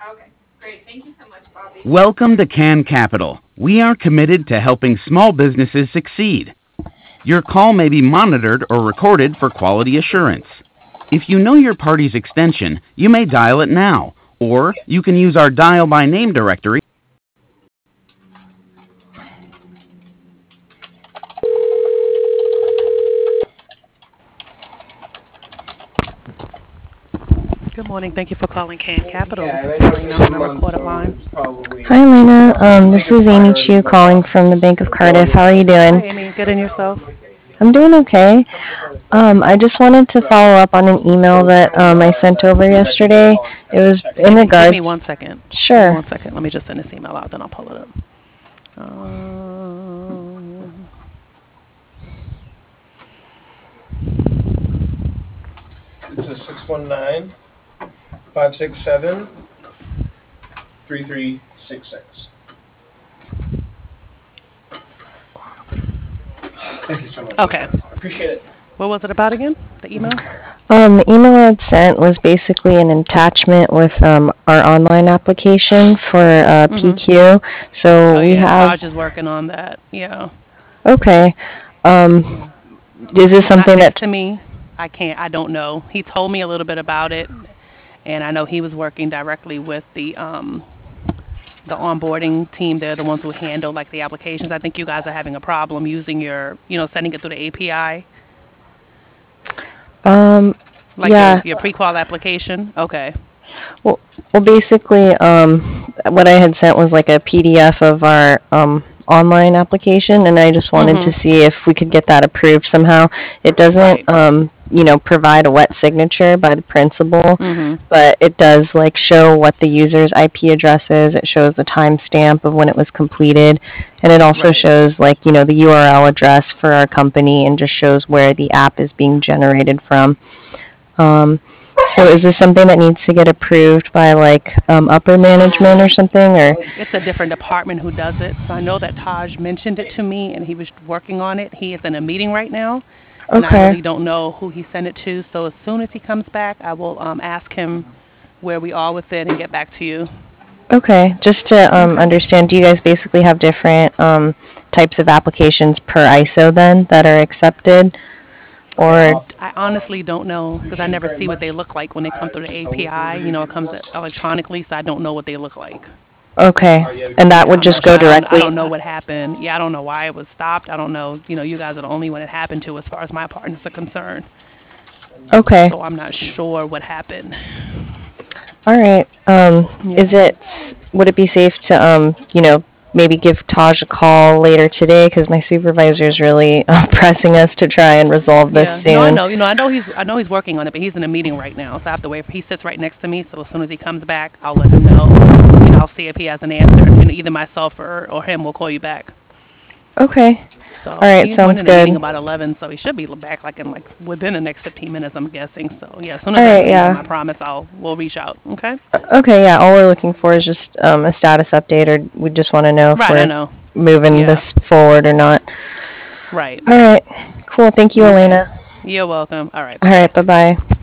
Okay, great. Thank you so much, Bobby. Welcome to Can Capital. We are committed to helping small businesses succeed. Your call may be monitored or recorded for quality assurance. If you know your party's extension, you may dial it now, or you can use our dial by name directory. Good morning. Thank you for calling Can Capital. This is Selena on a recorded line. Hi, Lena. This is Amy Chu calling from the Bank of Cardiff. How are you Hi, doing? Amy. Good in yourself? I'm doing okay. I just wanted to follow up on an email that I sent over yesterday. It was in Amy, give me regards. 1 second. Give me Sure. 1 second. Let me just send this email out, then I'll pull it up. Um, It's a 619-567-3366. Thank you so much. okay. Appreciate it. What was it about again? The email? The email I'd sent was basically an attachment with our online application for Mm-hmm. PQ. So Oh, we yeah. have. Taj is working on that. Yeah. Okay. Yeah. Is this He's not something next that? to me. I don't know. He told me a little bit about it, and I know he was working directly with the onboarding team. They're the ones who handle like the applications. I think you guys are having a problem using sending it through the API, Um, like your yeah. your pre-qual application. Okay. Well, basically, what I had sent was like a PDF of our online application, and I just wanted to Mhm. see if we could get that approved somehow. It doesn't, Right. provide a wet signature by the principal, Mhm. but it does like show what the user's IP address is. It shows the timestamp of when it was completed, and it also Right. shows like the URL address for our company, and just shows where the app is being generated from. Um, so is this something that needs to get approved by like upper management or something or? It's a different department who does it. So I know that Taj mentioned it to me, and he was working on it. He is in a meeting right now, and I Okay. really don't know who he sent it to. So as soon as he comes back, I will ask him where we are with it and get back to you. Okay. Just to Okay. understand, do you guys basically have different types of applications per ISO then that are accepted, or? I honestly don't know because I Appreciate it never very see what they much. look like when they come through the Just I will API. forward It comes details. electronically, so I don't know what they look like. Okay. You have a good And that day. Yeah, would I'm just not sure. go I directly. don't know what happened. Yeah, I don't know why it was stopped. I don't know. You guys are the only one it happened to as far as my partners are concerned. Okay. So I'm not sure what happened. All right. Is Yeah. it would it be safe to maybe give Taj a call later today because my supervisor is really pressing us to try and resolve this Yeah. No, I soon. know. I know he's working on it, but he's in a meeting right now, so I have to wait. He sits right next to me, so as soon as he comes back, I'll let him know, and I'll see if he has an answer, and either myself or him will call you back. Okay. All So right. he went Sounds in a meeting good. about 11, so he should be back like within the next 15 minutes, I'm guessing. So yeah, as soon All as I right. see him, I Yeah. promise we'll reach out. Okay. Okay. Yeah. All we're looking for is just a status update, or we just want to know if Right. I we're know. moving Yeah. this forward or not. Right. All right. Cool. Thank you, Okay. Elena. You're welcome. All right. All Bye right. bye. Bye bye.